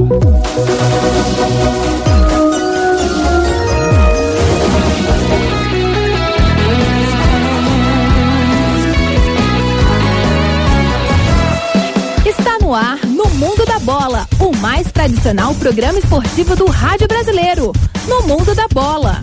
No ar, no Mundo da Bola, o mais tradicional programa esportivo do rádio brasileiro. No Mundo da Bola.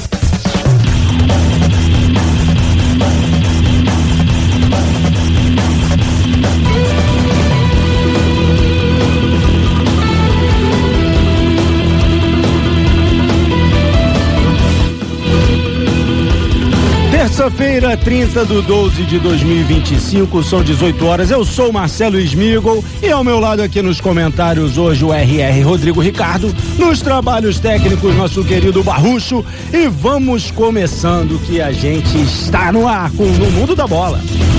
Terça-feira, 30/12/2025, são 18 horas. Eu sou Marcelo Smigol e ao meu lado aqui nos comentários hoje o RR Rodrigo Ricardo, nos trabalhos técnicos nosso querido Barrucho, e vamos começando que a gente está no ar com No Mundo da Bola.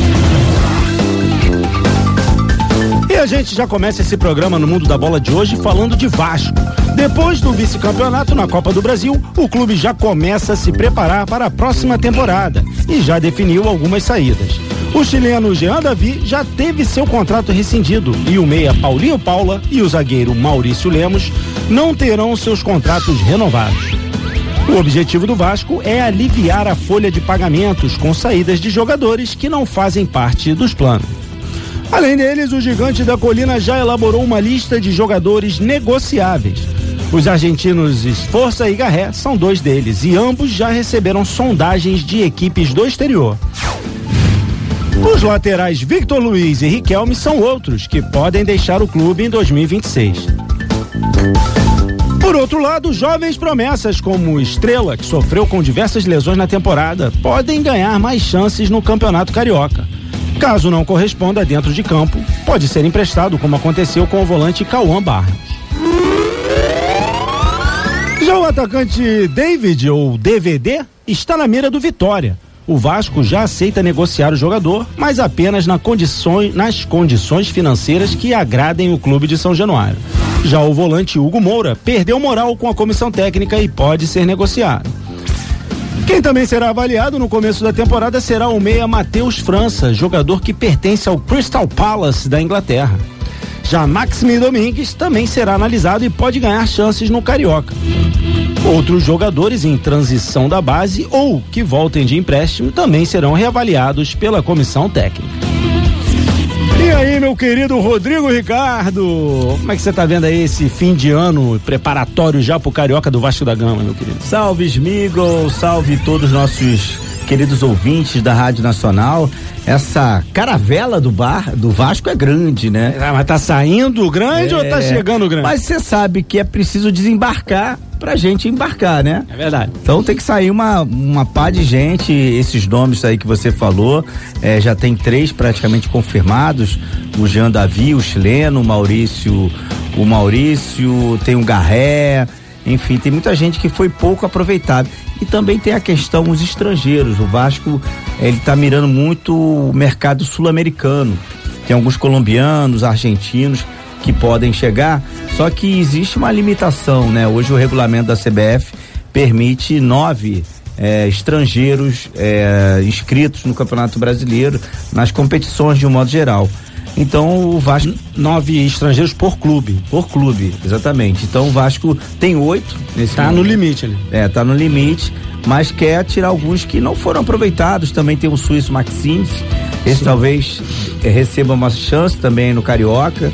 E a gente já começa esse programa no Mundo da Bola de hoje falando de Vasco. Depois do vice-campeonato na Copa do Brasil, o clube já começa a se preparar para a próxima temporada e já definiu algumas saídas. O chileno Jean Davi já teve seu contrato rescindido e o meia Paulinho Paula e o zagueiro Maurício Lemos não terão seus contratos renovados. O objetivo do Vasco é aliviar a folha de pagamentos com saídas de jogadores que não fazem parte dos planos. Além deles, o Gigante da Colina já elaborou uma lista de jogadores negociáveis. Os argentinos Esforça e Garré são dois deles e ambos já receberam sondagens de equipes do exterior. Os laterais Victor Luiz e Riquelme são outros que podem deixar o clube em 2026. Por outro lado, jovens promessas como Estrela, que sofreu com diversas lesões na temporada, podem ganhar mais chances no Campeonato Carioca. Caso não corresponda dentro de campo, pode ser emprestado, como aconteceu com o volante Cauã Barros. Já o atacante David, ou DVD, está na mira do Vitória. O Vasco já aceita negociar o jogador, mas apenas nas condições financeiras que agradem o clube de São Januário. Já o volante Hugo Moura perdeu moral com a comissão técnica e pode ser negociado. Quem também será avaliado no começo da temporada será o meia Matheus França, jogador que pertence ao Crystal Palace da Inglaterra. Já Maxime Domingues também será analisado e pode ganhar chances no Carioca. Outros jogadores em transição da base ou que voltem de empréstimo também serão reavaliados pela comissão técnica. E aí, meu querido Rodrigo Ricardo, como é que você tá vendo aí esse fim de ano preparatório já pro Carioca do Vasco da Gama, meu querido? Salve, Smigol, salve todos os nossos queridos ouvintes da Rádio Nacional. Essa caravela do Vasco é grande, né? Mas tá saindo grande ou tá chegando grande? Mas você sabe que é preciso desembarcar pra gente embarcar, né? É verdade. Então tem que sair uma pá de gente, esses nomes aí que você falou, já tem 3 praticamente confirmados, o Jean Davi, o chileno, o Maurício, tem o Garré, enfim, tem muita gente que foi pouco aproveitada. E também tem a questão dos estrangeiros. O Vasco, ele tá mirando muito o mercado sul-americano. Tem alguns colombianos, argentinos que podem chegar, só que existe uma limitação, né? Hoje o regulamento da CBF permite 9 estrangeiros inscritos no Campeonato Brasileiro, nas competições de um modo geral. Então o Vasco... 9 estrangeiros por clube. Por clube, exatamente. Então o Vasco tem 8 nesse Tá momento. No limite ali. Tá no limite, mas quer tirar alguns que não foram aproveitados. Também tem o suíço Maxims, esse Sim. Talvez receba uma chance também no Carioca,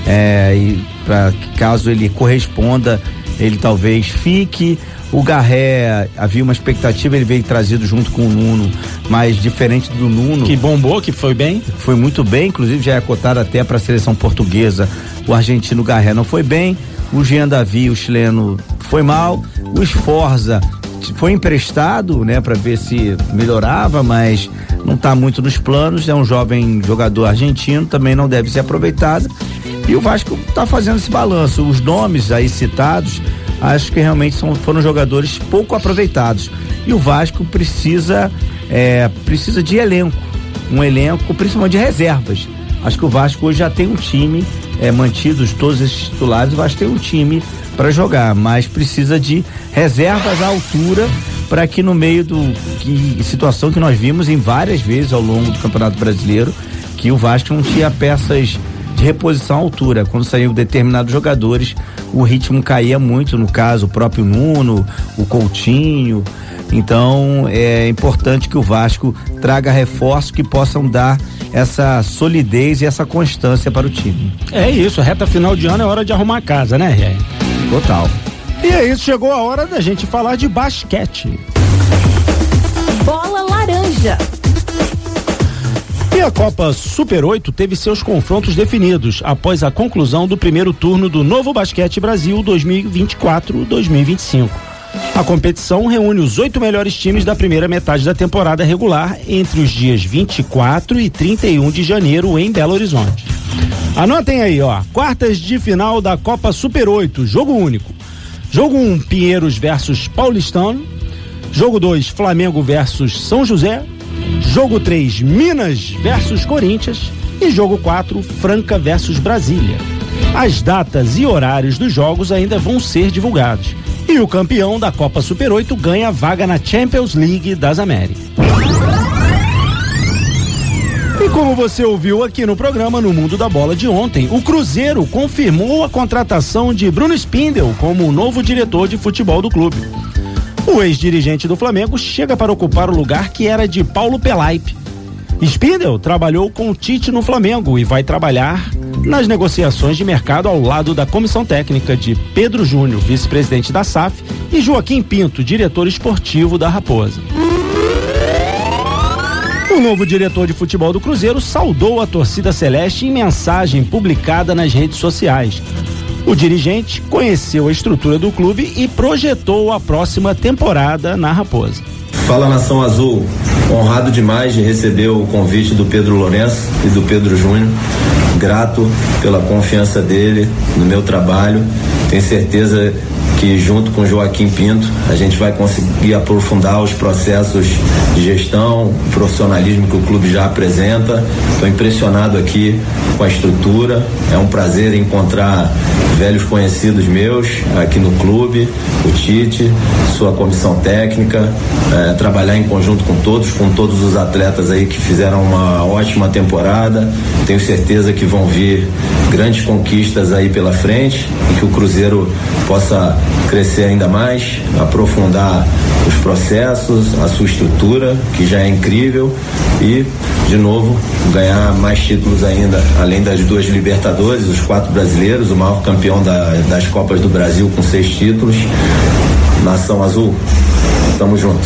e para caso ele corresponda, ele talvez fique. O Garré, havia uma expectativa, ele veio trazido junto com o Nuno, mas diferente do Nuno. Que bombou, que foi bem. Foi muito bem, inclusive já é cotado até para a seleção portuguesa. O argentino Garré não foi bem. O Jean Davi, o chileno, foi mal. O Esforza foi emprestado, né, para ver se melhorava, mas não está muito nos planos. É um jovem jogador argentino, também não deve ser aproveitado. E o Vasco está fazendo esse balanço. Os nomes aí citados, acho que realmente foram jogadores pouco aproveitados. E o Vasco precisa de elenco, um elenco principalmente de reservas. Acho que o Vasco hoje já tem um time, mantidos todos esses titulares, o Vasco tem um time para jogar, mas precisa de reservas à altura para que no meio situação que nós vimos em várias vezes ao longo do Campeonato Brasileiro, que o Vasco não tinha peças de reposição à altura. Quando saíam determinados jogadores, o ritmo caía muito, no caso, o próprio Nuno, o Coutinho. Então, é importante que o Vasco traga reforços que possam dar essa solidez e essa constância para o time. É isso, reta final de ano é hora de arrumar a casa, né, Ré? Total. E é isso, chegou a hora da gente falar de basquete. Bola laranja. E a Copa Super 8 teve seus confrontos definidos após a conclusão do primeiro turno do Novo Basquete Brasil 2024-2025. A competição reúne os 8 melhores times da primeira metade da temporada regular entre os dias 24 e 31 de janeiro em Belo Horizonte. Anotem aí, quartas de final da Copa Super 8, jogo único. Jogo 1, Pinheiros versus Paulistano. Jogo 2, Flamengo versus São José. Jogo 3, Minas versus Corinthians. E jogo 4, Franca versus Brasília. As datas e horários dos jogos ainda vão ser divulgados. E o campeão da Copa Super 8 ganha vaga na Champions League das Américas. E como você ouviu aqui no programa No Mundo da Bola de ontem, o Cruzeiro confirmou a contratação de Bruno Spindel como o novo diretor de futebol do clube. O ex-dirigente do Flamengo chega para ocupar o lugar que era de Paulo Pelaipe. Spindel trabalhou com o Tite no Flamengo e vai trabalhar nas negociações de mercado ao lado da comissão técnica de Pedro Júnior, vice-presidente da SAF, e Joaquim Pinto, diretor esportivo da Raposa. O novo diretor de futebol do Cruzeiro saudou a torcida celeste em mensagem publicada nas redes sociais. O dirigente conheceu a estrutura do clube e projetou a próxima temporada na Raposa. Fala, Nação Azul, honrado demais de receber o convite do Pedro Lourenço e do Pedro Júnior, grato pela confiança dele no meu trabalho, tenho certeza que junto com Joaquim Pinto a gente vai conseguir aprofundar os processos de gestão, profissionalismo que o clube já apresenta. Estou impressionado aqui com a estrutura, é um prazer encontrar velhos conhecidos meus aqui no clube, o Tite, sua comissão técnica, trabalhar em conjunto com todos os atletas aí que fizeram uma ótima temporada. Tenho certeza que vão vir grandes conquistas aí pela frente e que o Cruzeiro possa crescer ainda mais, aprofundar os processos, a sua estrutura, que já é incrível, e de novo ganhar mais títulos ainda, além das 2 Libertadores, os 4 brasileiros, o maior campeão das Copas do Brasil com 6 títulos. Nação Azul, tamo junto.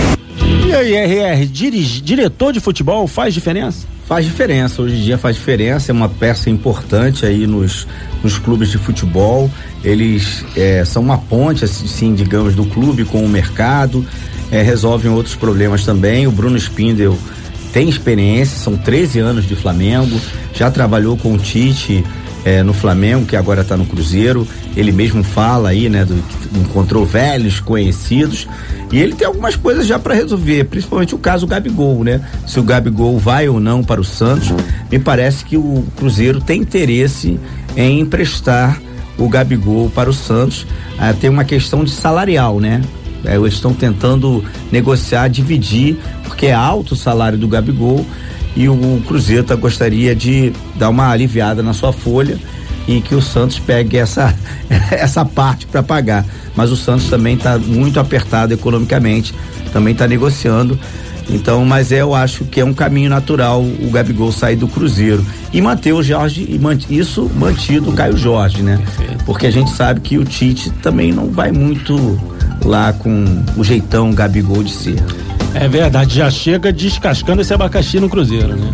E aí, RR, diretor de futebol faz diferença? Faz diferença, hoje em dia faz diferença, é uma peça importante aí nos clubes de futebol. Eles são uma ponte, assim, digamos, do clube com o mercado, resolvem outros problemas também. O Bruno Spindel tem experiência, são 13 anos de Flamengo, já trabalhou com o Tite no Flamengo, que agora está no Cruzeiro. Ele mesmo fala aí, né, que encontrou velhos conhecidos, e ele tem algumas coisas já para resolver, principalmente o caso Gabigol, né? Se o Gabigol vai ou não para o Santos. Me parece que o Cruzeiro tem interesse em emprestar o Gabigol para o Santos. Tem uma questão de salarial, né? Eles estão tentando negociar, dividir, porque é alto o salário do Gabigol, e o Cruzeiro gostaria de dar uma aliviada na sua folha e que o Santos pegue essa parte para pagar. Mas o Santos também está muito apertado economicamente, também está negociando. Então, mas eu acho que é um caminho natural o Gabigol sair do Cruzeiro e manter o Jorge, e mantido o Caio Jorge, né? Porque a gente sabe que o Tite também não vai muito lá com o jeitão Gabigol de ser. É verdade, já chega descascando esse abacaxi no Cruzeiro, né?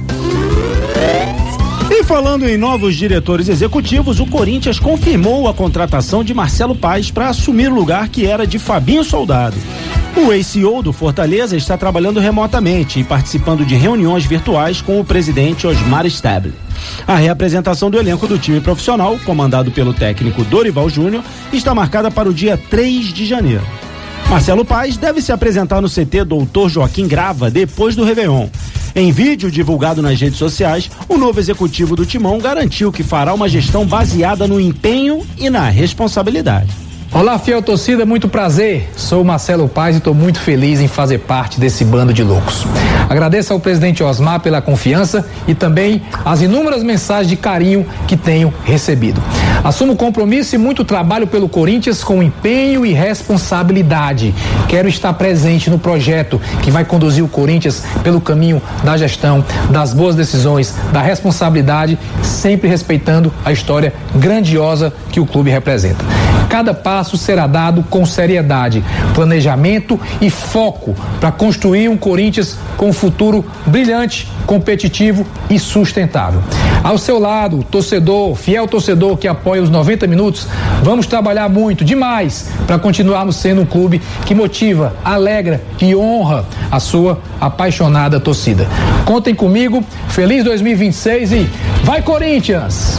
E falando em novos diretores executivos, o Corinthians confirmou a contratação de Marcelo Paes para assumir o lugar que era de Fabinho Soldado. O ex-CEO do Fortaleza está trabalhando remotamente e participando de reuniões virtuais com o presidente Osmar Stable. A reapresentação do elenco do time profissional, comandado pelo técnico Dorival Júnior, está marcada para o dia 3 de janeiro. Marcelo Paes deve se apresentar no CT Dr. Joaquim Grava depois do Réveillon. Em vídeo divulgado nas redes sociais, o novo executivo do Timão garantiu que fará uma gestão baseada no empenho e na responsabilidade. Olá, fiel torcida, muito prazer. Sou o Marcelo Paz e estou muito feliz em fazer parte desse bando de loucos. Agradeço ao presidente Osmar pela confiança e também as inúmeras mensagens de carinho que tenho recebido. Assumo compromisso e muito trabalho pelo Corinthians com empenho e responsabilidade. Quero estar presente no projeto que vai conduzir o Corinthians pelo caminho da gestão, das boas decisões, da responsabilidade, sempre respeitando a história grandiosa que o clube representa. Cada passo será dado com seriedade, planejamento e foco para construir um Corinthians com um futuro brilhante, competitivo e sustentável. Ao seu lado, torcedor, fiel torcedor que apoia os 90 minutos, vamos trabalhar muito, demais, para continuarmos sendo um clube que motiva, alegra e honra a sua apaixonada torcida. Contem comigo, feliz 2026 e vai Corinthians!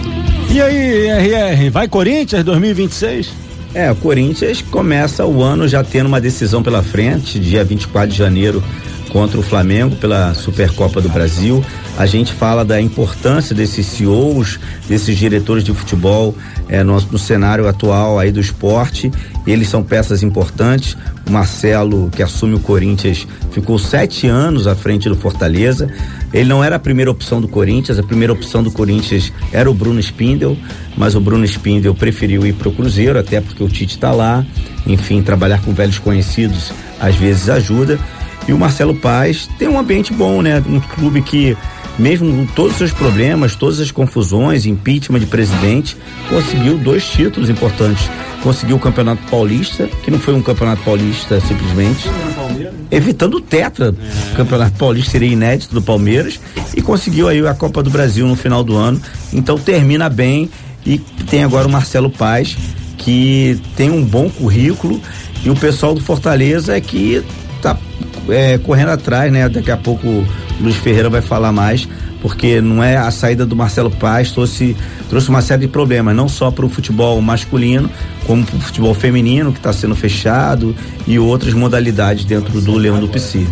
E aí, RR, vai Corinthians 2026? O Corinthians começa o ano já tendo uma decisão pela frente, dia 24 de janeiro, contra o Flamengo pela Supercopa do Brasil. A gente fala da importância desses CEOs, desses diretores de futebol no cenário atual aí do esporte. Eles são peças importantes. O Marcelo, que assume o Corinthians, ficou 7 anos à frente do Fortaleza. Ele não era a primeira opção do Corinthians, a primeira opção do Corinthians era o Bruno Spindel, mas o Bruno Spindel preferiu ir pro Cruzeiro, até porque o Tite tá lá. Enfim, trabalhar com velhos conhecidos às vezes ajuda. E o Marcelo Paz tem um ambiente bom, né? Um clube que, mesmo com todos os seus problemas, todas as confusões, impeachment de presidente, conseguiu 2 títulos importantes. Conseguiu o Campeonato Paulista, que não foi um Campeonato Paulista simplesmente, evitando o tetra. O Campeonato Paulista seria inédito do Palmeiras, e conseguiu aí a Copa do Brasil no final do ano. Então termina bem, e tem agora o Marcelo Paz, que tem um bom currículo, e o pessoal do Fortaleza é que tá correndo atrás, né? Daqui a pouco o Luiz Ferreira vai falar mais, porque não é a saída do Marcelo Paz trouxe uma série de problemas, não só para o futebol masculino, como para o futebol feminino, que está sendo fechado, e outras modalidades dentro do Leão do Pici.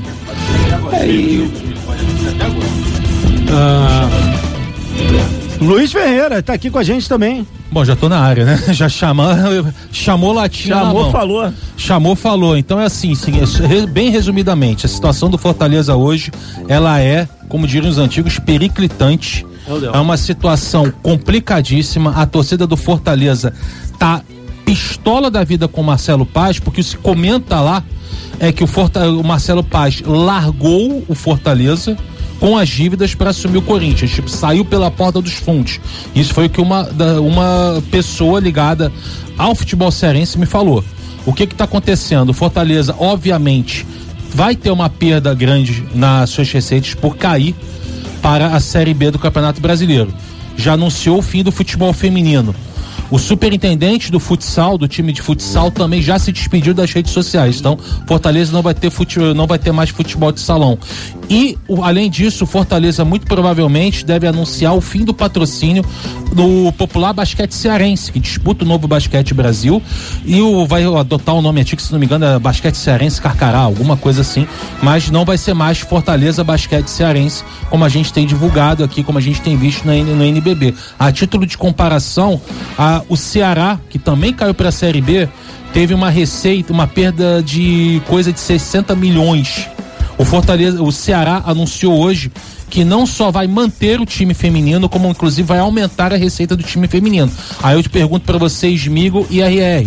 Luiz Ferreira tá aqui com a gente também. Bom, já tô na área, né? Já chamou latinha. Chamou, falou. Então é assim, bem resumidamente, a situação do Fortaleza hoje, ela é, como diriam os antigos, periclitante. É uma situação complicadíssima. A torcida do Fortaleza tá pistola da vida com o Marcelo Paz, porque se comenta lá é que o Marcelo Paz largou o Fortaleza com as dívidas para assumir o Corinthians, tipo, saiu pela porta dos fundos. Isso foi o que uma pessoa ligada ao futebol cearense me falou. O que está acontecendo? O Fortaleza, obviamente, vai ter uma perda grande nas suas receitas por cair para a Série B do Campeonato Brasileiro. Já anunciou o fim do futebol feminino. O superintendente do futsal, do time de futsal, também já se despediu das redes sociais. Então, Fortaleza não vai ter mais futebol de salão. E, além disso, o Fortaleza muito provavelmente deve anunciar o fim do patrocínio do popular basquete cearense, que disputa o Novo Basquete Brasil, e vai adotar o nome antigo, se não me engano, é Basquete Cearense Carcará, alguma coisa assim, mas não vai ser mais Fortaleza Basquete Cearense, como a gente tem divulgado aqui, como a gente tem visto no NBB. A título de comparação, o Ceará, que também caiu para a Série B, teve uma receita, uma perda de coisa de 60 milhões. O Ceará anunciou hoje que não só vai manter o time feminino, como inclusive vai aumentar a receita do time feminino. Aí eu te pergunto para vocês, Migo e RR,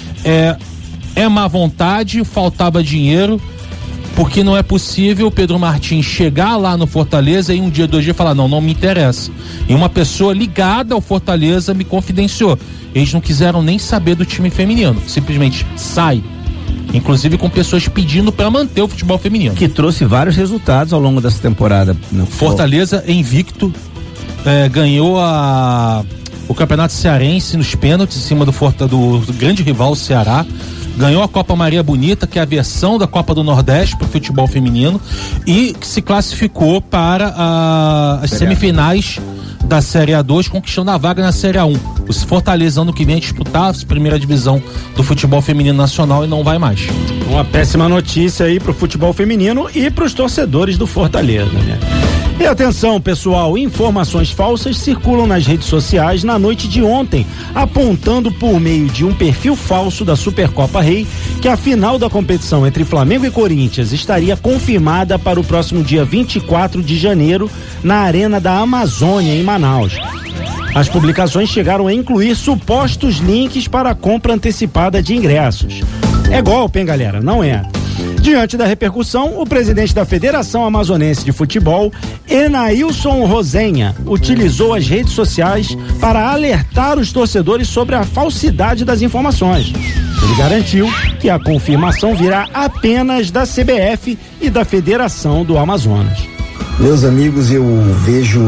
é má vontade, faltava dinheiro, porque não é possível o Pedro Martins chegar lá no Fortaleza e um dia, 2 dias falar, não me interessa. E uma pessoa ligada ao Fortaleza me confidenciou, eles não quiseram nem saber do time feminino, simplesmente sai. Inclusive com pessoas pedindo para manter o futebol feminino. Que trouxe vários resultados ao longo dessa temporada. Fortaleza invicto, ganhou o Campeonato Cearense nos pênaltis em cima do grande rival, o Ceará. Ganhou a Copa Maria Bonita, que é a versão da Copa do Nordeste para o futebol feminino, e se classificou para as semifinais da Série A2, conquistando a vaga na Série A1. O Fortaleza ano que vem disputar a primeira divisão do futebol feminino nacional e não vai mais. Uma péssima notícia aí pro futebol feminino e pros torcedores do Fortaleza, né? E atenção, pessoal, informações falsas circulam nas redes sociais na noite de ontem, apontando por meio de um perfil falso da Supercopa Rei que a final da competição entre Flamengo e Corinthians estaria confirmada para o próximo dia 24 de janeiro na Arena da Amazônia, em Manaus. As publicações chegaram a incluir supostos links para a compra antecipada de ingressos. É golpe, hein, galera? Não é. Diante da repercussão, o presidente da Federação Amazonense de Futebol, Enailson Rosenha, utilizou as redes sociais para alertar os torcedores sobre a falsidade das informações. Ele garantiu que a confirmação virá apenas da CBF e da Federação do Amazonas. Meus amigos, eu vejo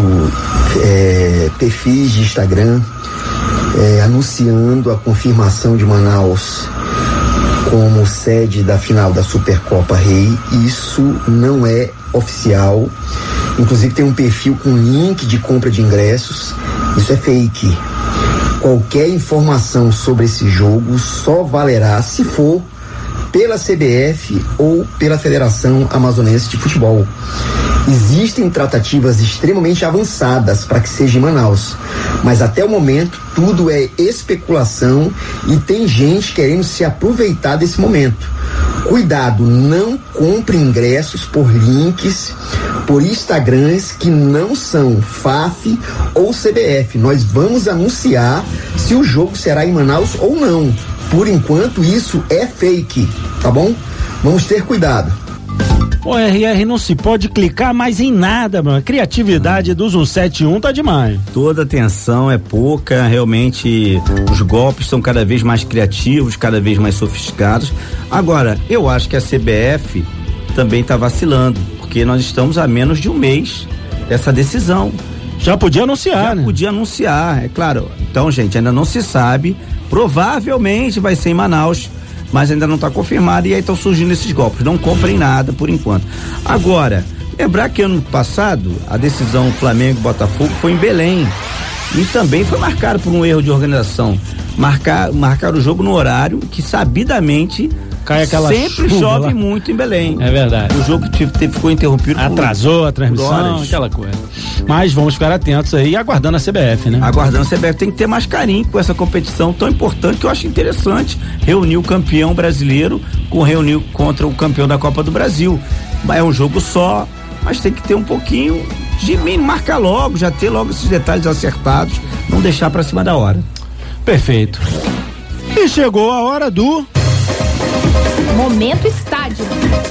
perfis de Instagram anunciando a confirmação de Manaus como sede da final da Supercopa Rei. Isso não é oficial. Inclusive tem um perfil com link de compra de ingressos. Isso é fake. Qualquer informação sobre esse jogo só valerá se for pela CBF ou pela Federação Amazonense de Futebol. Existem tratativas extremamente avançadas para que seja em Manaus, mas até o momento tudo é especulação e tem gente querendo se aproveitar desse momento. Cuidado, não compre ingressos por links, por Instagrams que não são FAF ou CBF. Nós vamos anunciar se o jogo será em Manaus ou não. Por enquanto isso é fake, tá bom? Vamos ter cuidado. O RR não se pode clicar mais em nada, mano. A criatividade do 171 tá demais. Toda atenção é pouca, realmente os golpes são cada vez mais criativos, cada vez mais sofisticados. Agora, eu acho que a CBF também tá vacilando, porque nós estamos a menos de um mês dessa decisão. Já podia anunciar, né? Podia anunciar, é claro. Então, gente, ainda não se sabe, provavelmente vai ser em Manaus, mas ainda não está confirmado e aí estão surgindo esses golpes. Não comprem nada por enquanto. Agora, lembrar que ano passado a decisão Flamengo-Botafogo foi em Belém e também foi marcado por um erro de organização. Marcar o jogo no horário que sabidamente cai aquela sempre chove lá. Muito em Belém. É verdade. O jogo ficou interrompido. Atrasou a transmissão, aquela coisa. Mas vamos ficar atentos aí, aguardando a CBF, né? Aguardando a CBF. Tem que ter mais carinho com essa competição tão importante, que eu acho interessante reunir o campeão brasileiro reunir contra o campeão da Copa do Brasil. É um jogo só, mas tem que ter um pouquinho de marcar logo, já ter logo esses detalhes acertados, não deixar pra cima da hora. Perfeito. E chegou a hora do Momento Estádio.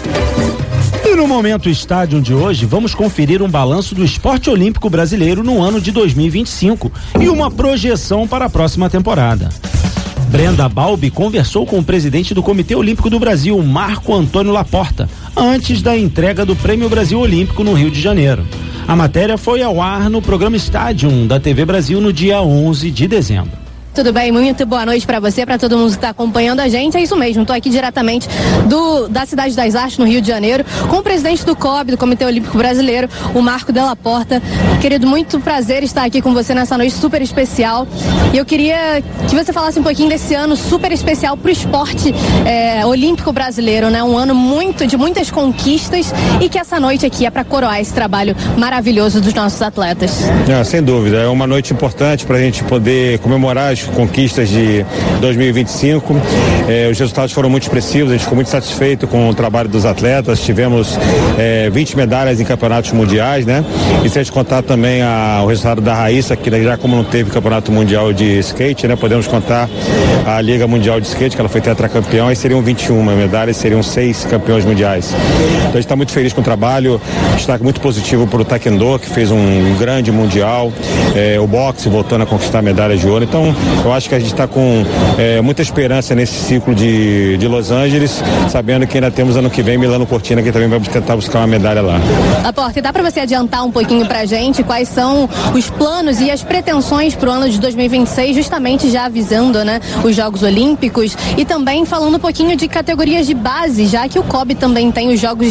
E no Momento Estádio de hoje, vamos conferir um balanço do esporte olímpico brasileiro no ano de 2025 e uma projeção para a próxima temporada. Brenda Balbi conversou com o presidente do Comitê Olímpico do Brasil, Marco Antônio Laporta, antes da entrega do Prêmio Brasil Olímpico no Rio de Janeiro. A matéria foi ao ar no programa Estádio da TV Brasil no dia 11 de dezembro. Tudo bem? Muito boa noite para você, para todo mundo que está acompanhando a gente. É isso mesmo, estou aqui diretamente da Cidade das Artes, no Rio de Janeiro, com o presidente do COB, do Comitê Olímpico Brasileiro, o Marco Della Porta. Querido, muito prazer estar aqui com você nessa noite super especial. E eu queria que você falasse um pouquinho desse ano super especial para o esporte olímpico brasileiro, né? Um ano de muitas conquistas e que essa noite aqui é para coroar esse trabalho maravilhoso dos nossos atletas. Sem dúvida, é uma noite importante para a gente poder comemorar as conquistas de 2025. Os resultados foram muito expressivos, a gente ficou muito satisfeito com o trabalho dos atletas. Tivemos 20 medalhas em campeonatos mundiais, né? E se a gente contar também o resultado da Raíssa, que já como não teve campeonato mundial de skate, né? Podemos contar a Liga Mundial de Skate, que ela foi tetracampeã, e seriam 21 medalhas, seriam 6 campeões mundiais. Então a gente está muito feliz com o trabalho, destaque muito positivo para o Taekwondo, que fez um grande mundial, o boxe voltando a conquistar medalhas de ouro. Então eu acho que a gente está com muita esperança nesse ciclo de Los Angeles, sabendo que ainda temos ano que vem Milano Cortina, que também vai tentar buscar uma medalha lá. Laporta, dá para você adiantar um pouquinho pra gente quais são os planos e as pretensões pro ano de 2026, justamente já avisando, né, os Jogos Olímpicos e também falando um pouquinho de categorias de base, já que o COB também tem os jogos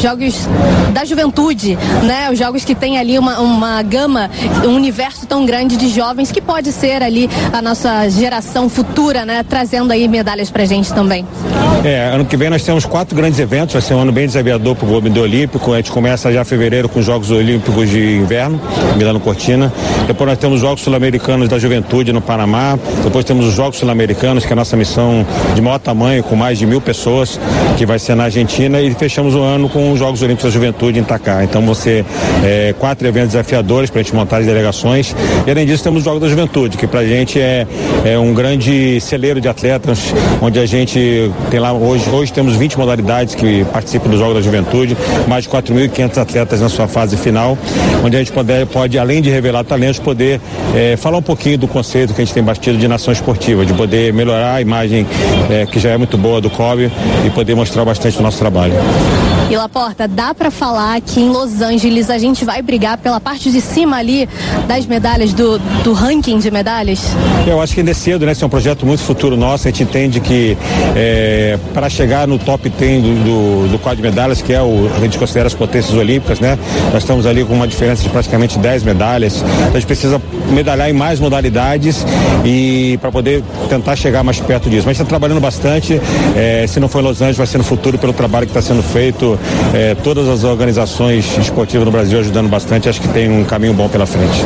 da juventude, né, os jogos que tem ali uma gama, um universo tão grande juventude, de jovens, que pode ser ali a nossa geração futura, né? Trazendo aí medalhas pra gente também. Ano que vem nós temos 4 grandes eventos, vai ser um ano bem desafiador pro Comitê Olímpico. A gente começa já em fevereiro com os Jogos Olímpicos de Inverno, Milano Cortina. Depois nós temos os Jogos Sul-Americanos da Juventude no Panamá. Depois temos os Jogos Sul-Americanos, que é a nossa missão de maior tamanho, com mais de 1.000 pessoas, que vai ser na Argentina, e fechamos o ano com os Jogos Olímpicos da Juventude em Itaquá. Então vão ser 4 eventos desafiadores para a gente montar as delegações. E além disso temos os Jogos da Juventude, que pra gente é um grande celeiro de atletas, onde a gente tem lá, hoje temos 20 modalidades que participam dos Jogos da Juventude, mais de 4.500 atletas na sua fase final, onde a gente pode além de revelar talentos, poder falar um pouquinho do conceito que a gente tem batido de nação esportiva, de poder melhorar a imagem que já é muito boa do COB e poder mostrar bastante do nosso trabalho. E Laporta, dá pra falar que em Los Angeles a gente vai brigar pela parte de cima ali das medalhas, do ranking de medalhas? Eu acho que ainda é cedo, né? Esse é um projeto muito futuro nosso. A gente entende que para chegar no top 10 do quadro de medalhas, que a gente considera as potências olímpicas, né? Nós estamos ali com uma diferença de praticamente 10 medalhas. Então a gente precisa medalhar em mais modalidades e para poder tentar chegar mais perto disso. Mas está trabalhando bastante. Se não for em Los Angeles, vai ser no futuro pelo trabalho que está sendo feito. Todas as organizações esportivas no Brasil ajudando bastante. Acho que tem um caminho bom pela frente.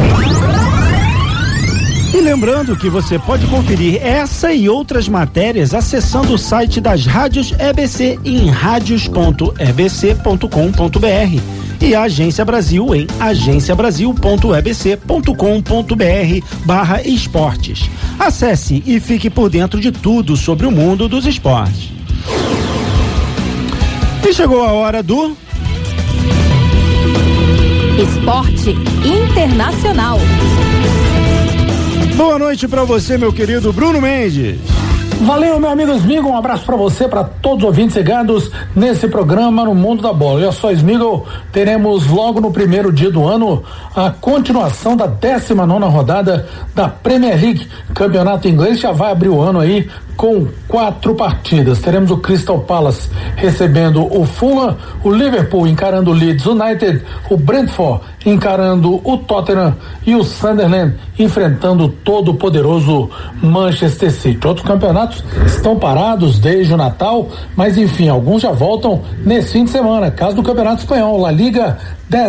E lembrando que você pode conferir essa e outras matérias acessando o site das rádios EBC em radios.ebc.com.br e a Agência Brasil em agenciabrasil.ebc.com.br/esportes. Acesse e fique por dentro de tudo sobre o mundo dos esportes. E chegou a hora do Esporte Internacional. Boa noite para você, meu querido Bruno Mendes. Valeu, meu amigo Smigol, um abraço para você, para todos os ouvintes ligados nesse programa no Mundo da Bola. Olha só, Smigol, teremos logo no primeiro dia do ano a continuação da 19ª rodada da Premier League. Campeonato inglês já vai abrir o ano aí com 4 partidas. Teremos o Crystal Palace recebendo o Fulham, o Liverpool encarando o Leeds United, o Brentford encarando o Tottenham e o Sunderland enfrentando o todo poderoso Manchester City. Outros campeonatos estão parados desde o Natal, mas enfim, alguns já voltam nesse fim de semana. Caso do Campeonato Espanhol, La Liga,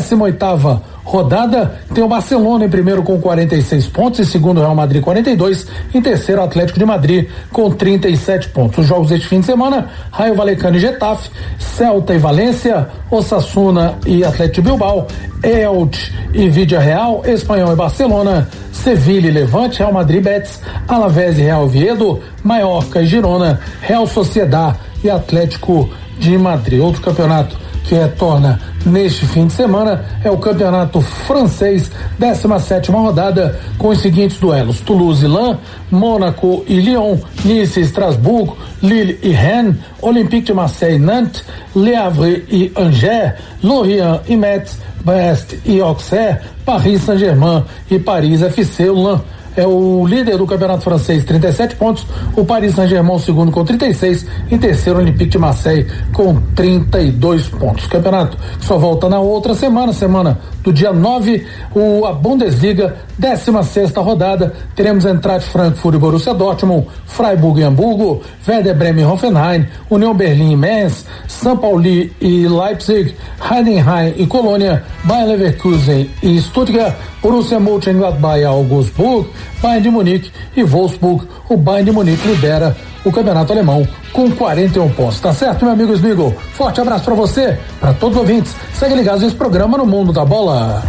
18ª rodada, tem o Barcelona em primeiro com 46 pontos, em segundo o Real Madrid 42, em terceiro o Atlético de Madrid com 37 pontos. Os jogos deste fim de semana: Rayo Vallecano e Getafe, Celta e Valência, Osasuna e Atlético de Bilbao, Elche e Villarreal, Espanyol e Barcelona, Sevilha e Levante, Real Madrid e Betis, Alavés e Real Oviedo, Mallorca e Girona, Real Sociedad e Atlético de Madrid. Outro campeonato que retorna neste fim de semana é o campeonato francês, 17ª rodada, com os seguintes duelos: Toulouse e Lens, Mônaco e Lyon, Nice e Estrasburgo, Lille e Rennes, Olympique de Marseille e Nantes, Le Havre e Angers, Lorient e Metz, Brest e Auxerre, Paris Saint-Germain e Paris FC. O Lens é o líder do campeonato francês, 37 pontos. O Paris Saint-Germain, o segundo, com 36. Em terceiro, o Olympique de Marseille, com 32 pontos. Campeonato que só volta na outra semana do dia 9, a Bundesliga, 16ª rodada. Teremos Eintracht Frankfurt e Borussia Dortmund, Freiburg e Hamburgo, Werder Bremen e Hoffenheim, União Berlim e Mainz, São Paulo e Leipzig, Heidenheim e Colônia, Bayer Leverkusen e Stuttgart, Borussia Mönchengladbach e Augsburg, Bayern de Munique e Wolfsburg. O Bayern de Munique lidera o campeonato alemão com 41 pontos. Tá certo, meu amigo Smigol? Forte abraço para você, para todos os ouvintes. Segue ligados nesse programa no Mundo da Bola.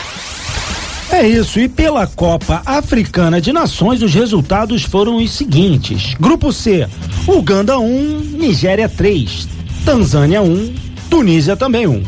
É isso, e pela Copa Africana de Nações os resultados foram os seguintes: Grupo C, Uganda 1, Nigéria 3, Tanzânia 1, Tunísia também 1.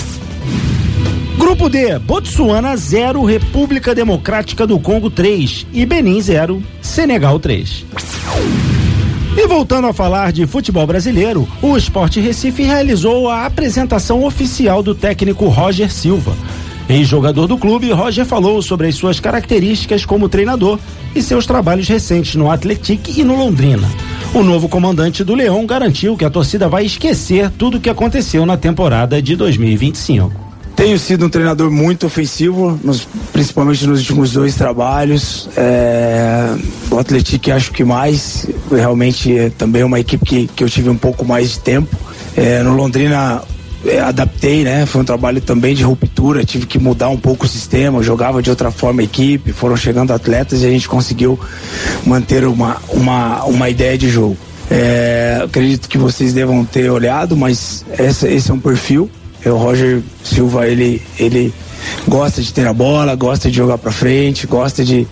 Grupo D, Botsuana 0, República Democrática do Congo 3 e Benin 0, Senegal 3. E voltando a falar de futebol brasileiro, o Sport Recife realizou a apresentação oficial do técnico Roger Silva. Ex-jogador do clube, Roger falou sobre as suas características como treinador e seus trabalhos recentes no Atlético e no Londrina. O novo comandante do Leão garantiu que a torcida vai esquecer tudo o que aconteceu na temporada de 2025. Tenho sido um treinador muito ofensivo, principalmente nos últimos 2 trabalhos. O Atlético acho que mais, realmente também é uma equipe que eu tive um pouco mais de tempo. No Londrina adaptei, né? Foi um trabalho também de ruptura, tive que mudar um pouco o sistema, eu jogava de outra forma a equipe, foram chegando atletas e a gente conseguiu manter uma ideia de jogo. Acredito que vocês devam ter olhado, mas esse é um perfil. O Roger Silva, ele gosta de ter a bola, gosta de jogar pra frente, gosta de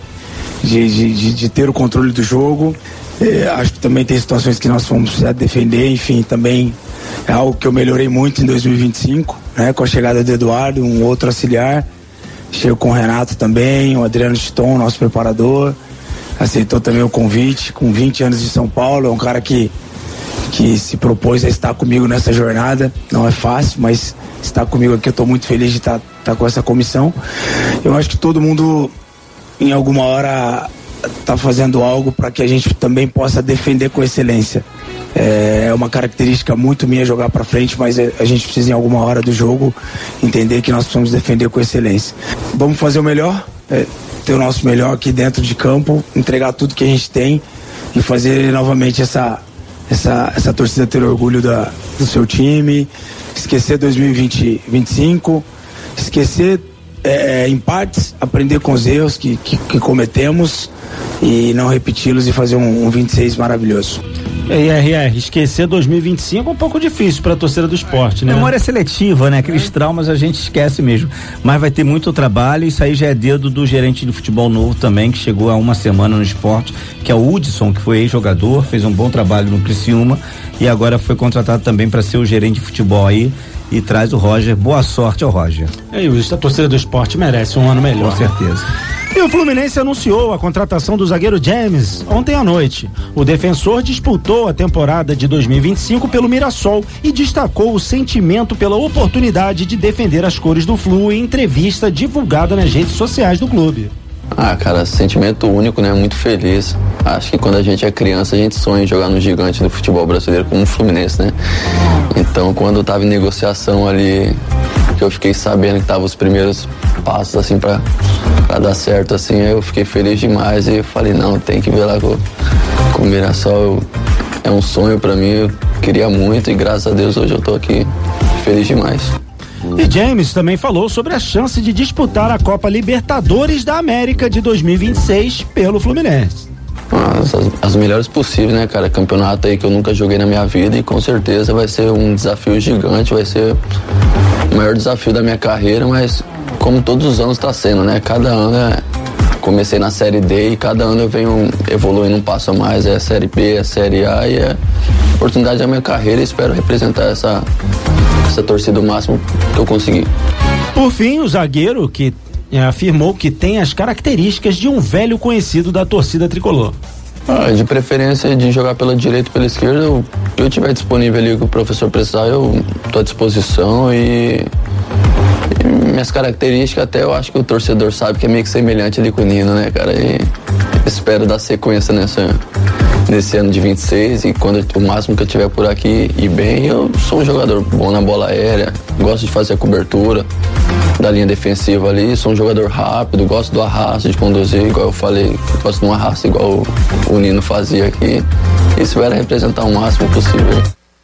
ter o controle do jogo. Acho que também tem situações que nós vamos precisar defender, enfim, também é algo que eu melhorei muito em 2025, né? Com a chegada do Eduardo, um outro auxiliar, chego com o Renato também, o Adriano Chiton, nosso preparador, aceitou também o convite, com 20 anos de São Paulo, é um cara que se propôs a estar comigo nessa jornada. Não é fácil, mas estar comigo aqui, eu estou muito feliz de estar com essa comissão. Eu acho que todo mundo em alguma hora está fazendo algo para que a gente também possa defender com excelência. É uma característica muito minha jogar para frente, mas a gente precisa em alguma hora do jogo entender que nós precisamos defender com excelência. Vamos fazer o melhor, ter o nosso melhor aqui dentro de campo, entregar tudo que a gente tem e fazer novamente essa torcida ter orgulho do seu time, esquecer 2025, esquecer em partes, aprender com os erros que cometemos e não repeti-los e fazer um 26 maravilhoso. Esquecer 2025 é um pouco difícil para a torcida do esporte, né? Memória seletiva, né? Aqueles traumas a gente esquece mesmo. Mas vai ter muito trabalho, isso aí já é dedo do gerente de futebol novo também, que chegou há uma semana no esporte, que é o Hudson, que foi ex-jogador, fez um bom trabalho no Criciúma e agora foi contratado também para ser o gerente de futebol aí e traz o Roger. Boa sorte ao Roger. A torcida do esporte merece um ano melhor. Com certeza. E o Fluminense anunciou a contratação do zagueiro James ontem à noite. O defensor disputou a temporada de 2025 pelo Mirassol e destacou o sentimento pela oportunidade de defender as cores do Flu em entrevista divulgada nas redes sociais do clube. Cara, sentimento único, né? Muito feliz. Acho que quando a gente é criança, a gente sonha em jogar no gigante do futebol brasileiro como o Fluminense, né? Então, quando eu tava em negociação ali, que eu fiquei sabendo que tava os primeiros passos, assim, pra dar certo, assim, eu fiquei feliz demais e falei, não, tem que ver lá com o Mirassol. É um sonho pra mim, eu queria muito e graças a Deus hoje eu tô aqui feliz demais. E James também falou sobre a chance de disputar a Copa Libertadores da América de 2026 pelo Fluminense. As melhores possíveis, né, cara? Campeonato aí que eu nunca joguei na minha vida e com certeza vai ser um desafio gigante, vai ser o maior desafio da minha carreira, mas como todos os anos tá sendo, né? Cada ano comecei na Série D e cada ano eu venho evoluindo um passo a mais, é a Série B, a Série A e é a oportunidade da minha carreira e espero representar essa torcida o máximo que eu conseguir. Por fim, o zagueiro que afirmou que tem as características de um velho conhecido da torcida tricolor. De preferência de jogar pela direita e pela esquerda, o que eu tiver disponível ali que o professor precisar, eu estou à disposição e minhas características até eu acho que o torcedor sabe que é meio que semelhante ali com o Nino, né, cara? E espero dar sequência nesse ano de 26 e quando o máximo que eu tiver por aqui e bem, eu sou um jogador bom na bola aérea, gosto de fazer a cobertura da linha defensiva ali, sou um jogador rápido, gosto do arrasto, de conduzir, igual eu falei, gosto de um arrasto igual o Nino fazia aqui e espero representar o máximo possível.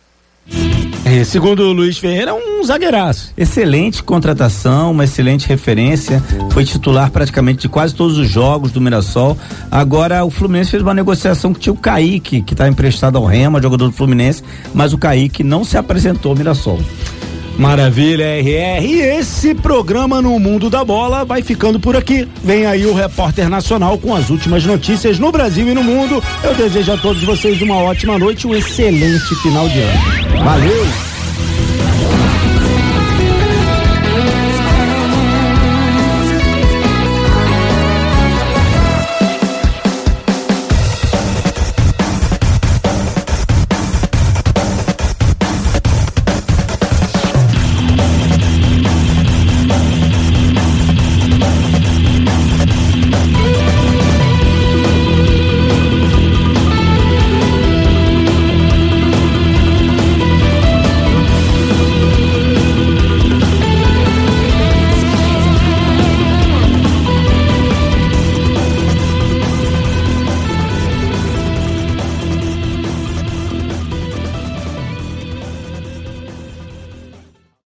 Segundo o Luiz Ferreira, um zagueiraço. Excelente contratação, uma excelente referência, foi titular praticamente de quase todos os jogos do Mirassol. Agora o Fluminense fez uma negociação que tinha o Kaique, que está emprestado ao Rema, jogador do Fluminense, mas o Kaique não se apresentou ao Mirassol. Maravilha, RR. E esse programa No Mundo da Bola vai ficando por aqui. Vem aí o Repórter Nacional com as últimas notícias no Brasil e no mundo. Eu desejo a todos vocês uma ótima noite e um excelente final de ano. Valeu!